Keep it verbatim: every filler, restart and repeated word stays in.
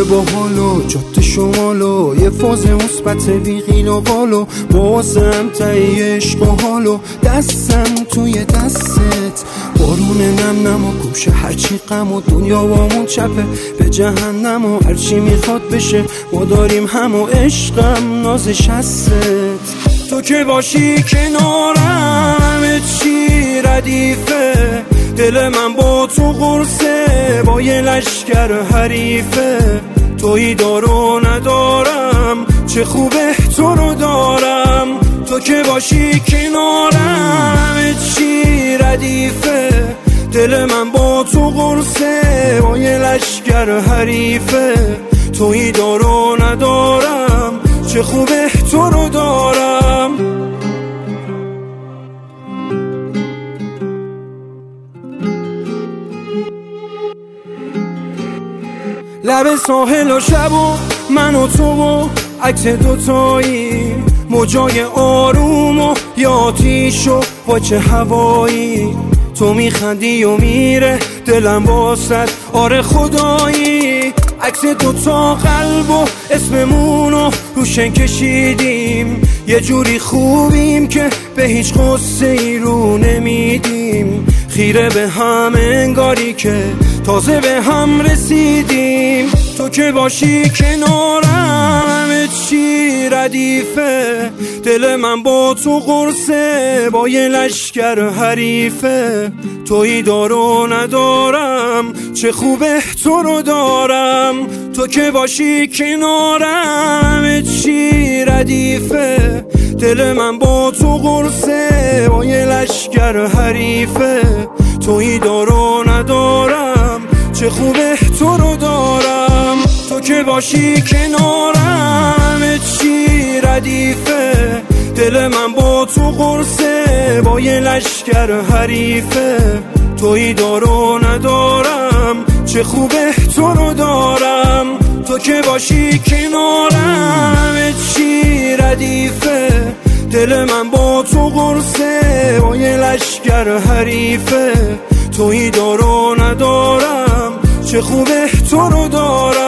باحالو جاده شمالو یه فاز مثبت بیغین و بالو بازم تایی عشق و حالو دستم توی دستت بارون نم نم و گوشه هرچی غم و دنیا وامون چپه به جهنم و هرچی میخواد بشه ما داریم هم و عشقم نازش هستت تو که باشی کنارم چی ردیفه دل من با تو قرصه با یه لشکر حریفه تویی دارو ندارم چه خوبه تو رو دارم تو که باشی کنارم چی ردیفه دل من با تو قرصه با یه لشکر حریفه تویی دارو ندارم چه خوبه تو رو دارم لب ساحل و شب و من و تو و عکس دوتایی موجای آروم و یا آتیش و با چه هوایی تو میخندی و میره دلم واسد آره خدایی عکس دوتا قلب و اسممونو روشن کشیدیم یه جوری خوبیم که به هیچ قصه ای رو نمیدیم خیره به هم انگاری که تازه به هم رسیدیم تو که باشی کنارم چی ردیفه دل من با تو قرصه با یه لشکر حریفه تویی دارو ندارم چه خوبه تو رو دارم تو که باشی کنارم چی ردیفه دل من با تو قرصه با یه لشکر حریفه تویی دارو ندارم چه خوبه تو رو دارم تو که باشی کنارم چی ردیفه دل من با تو قرصه با یه لشکر حریفه تویی دارو ندارم چه خوبه تو رو دارم تو که باشی کنارم چی ردیفه دل من با تو قرصه با یه لشکر حریفه تویی دارو ندارم چه خوبه تو رو دارم